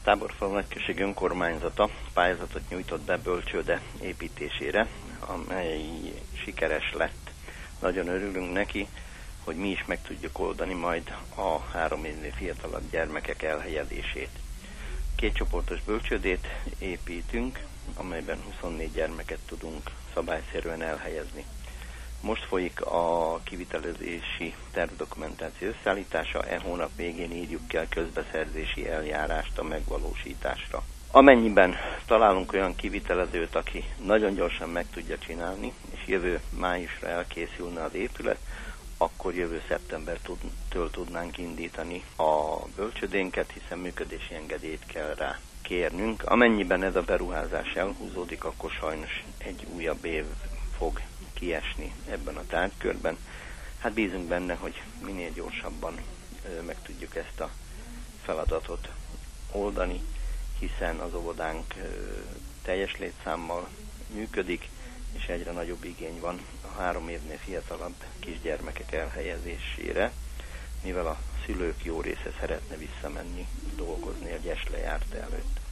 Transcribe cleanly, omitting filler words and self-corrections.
Táborfalu Nagyközség önkormányzata pályázatot nyújtott be bölcsőde építésére, amely sikeres lett. Nagyon örülünk neki, hogy mi is meg tudjuk oldani majd a 3 évnél fiatalabb gyermekek elhelyezését. 2 csoportos bölcsődét építünk, amelyben 24 gyermeket tudunk szabályszerűen elhelyezni. Most folyik a kivitelezési tervdokumentáció összeállítása, hónap végén írjuk ki a közbeszerzési eljárást a megvalósításra. Amennyiben találunk olyan kivitelezőt, aki nagyon gyorsan meg tudja csinálni, és jövő májusra elkészülne az épület, akkor jövő szeptembertől tudnánk indítani a bölcsödénket, hiszen működési engedélyt kell rá kérnünk. Amennyiben ez a beruházás elhúzódik, akkor sajnos egy újabb év fog kiesni ebben a tárgykörben. Hát bízunk benne, hogy minél gyorsabban meg tudjuk ezt a feladatot oldani, hiszen az óvodánk teljes létszámmal működik, és egyre nagyobb igény van a 3 évnél fiatalabb kisgyermekek elhelyezésére, mivel a szülők jó része szeretne visszamenni dolgozni a gyes lejárta előtt.